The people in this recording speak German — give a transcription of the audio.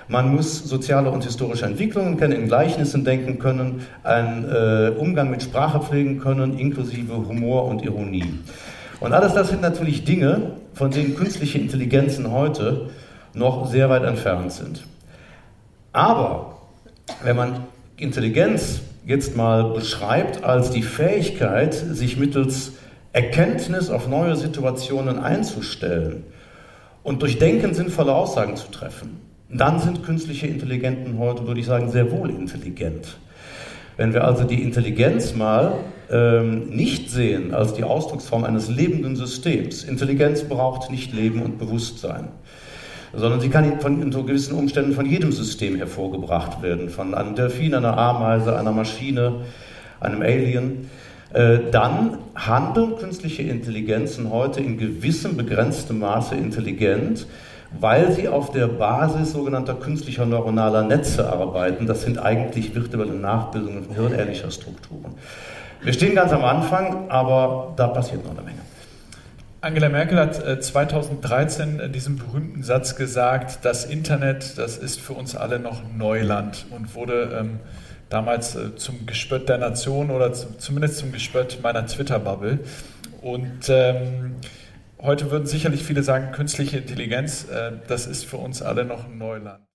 Man muss soziale und historische Entwicklungen kennen, in Gleichnissen denken können, einen Umgang mit Sprache pflegen können, inklusive Humor und Ironie. Und alles das sind natürlich Dinge, von denen künstliche Intelligenzen heute noch sehr weit entfernt sind. Aber wenn man Intelligenz jetzt mal beschreibt als die Fähigkeit, sich mittels Erkenntnis auf neue Situationen einzustellen und durch Denken sinnvolle Aussagen zu treffen, dann sind künstliche Intelligenzen heute, würde ich sagen, sehr wohl intelligent. Wenn wir also die Intelligenz mal nicht sehen als die Ausdrucksform eines lebenden Systems. Intelligenz braucht nicht Leben und Bewusstsein, sondern sie kann unter gewissen Umständen von jedem System hervorgebracht werden, von einem Delfin, einer Ameise, einer Maschine, einem Alien. Dann handeln künstliche Intelligenzen heute in gewissem begrenztem Maße intelligent, weil sie auf der Basis sogenannter künstlicher neuronaler Netze arbeiten. Das sind eigentlich virtuelle Nachbildungen hirnähnlicher Strukturen. Wir stehen ganz am Anfang, aber da passiert noch eine Menge. Angela Merkel hat 2013 diesen berühmten Satz gesagt, das Internet, das ist für uns alle noch Neuland, und wurde damals zum Gespött der Nation oder zumindest zum Gespött meiner Twitter-Bubble. Und heute würden sicherlich viele sagen, künstliche Intelligenz, das ist für uns alle noch Neuland.